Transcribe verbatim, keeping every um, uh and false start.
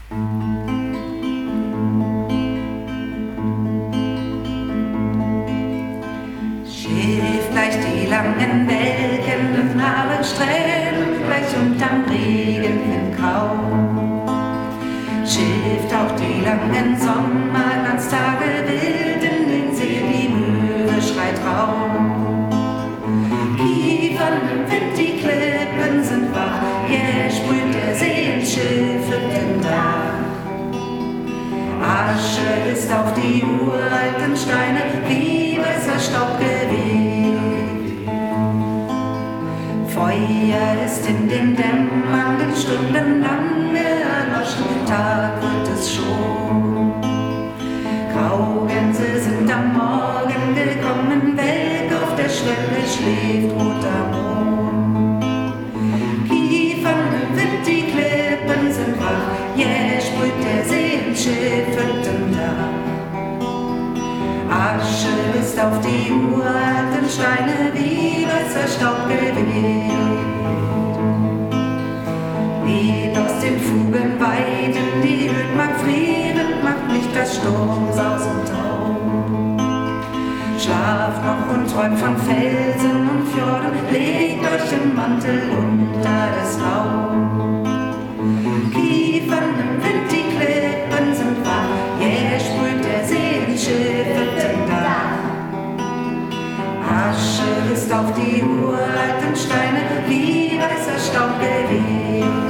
Schiff gleich die langen welkenden Abendsträhnen, gleich unterm Regenwind grau. Schiff taucht die langen Sommerglanztage wild in den See, die Möwe schreit rau. Kiefern im Wind, die Klippen sind wach, jäh sprüht der See ins Schiff im Dach. Asche ist auf die uralten Steine, wie weißer Staub geweht. Feuer ist in den dämmernden Stunden lange erloschen, Tag wird es schon. Graugänse sind am Morgen gekommen, welk auf der Schwelle schläft roter Mond. Kiefern im Wind, die Klippen sind wach, jäh sprüht der See ins schiffertem Dach. Asche ist auf die uralten Steine, wie weißer Staub geweht. Weht aus den Fugen Weiden, die Ödmark frierend macht nicht das Sturmsaus und Traum. Schlaft noch und träumt von Felsen und Fjorden, legt euch im Mantel unter das Laub. Kiefern im Wind, die Klippen sind wach, jäh sprüht der See ins schiffertem Dach. Asche ist auf die uralten Steine, wie weißer Staub geweht.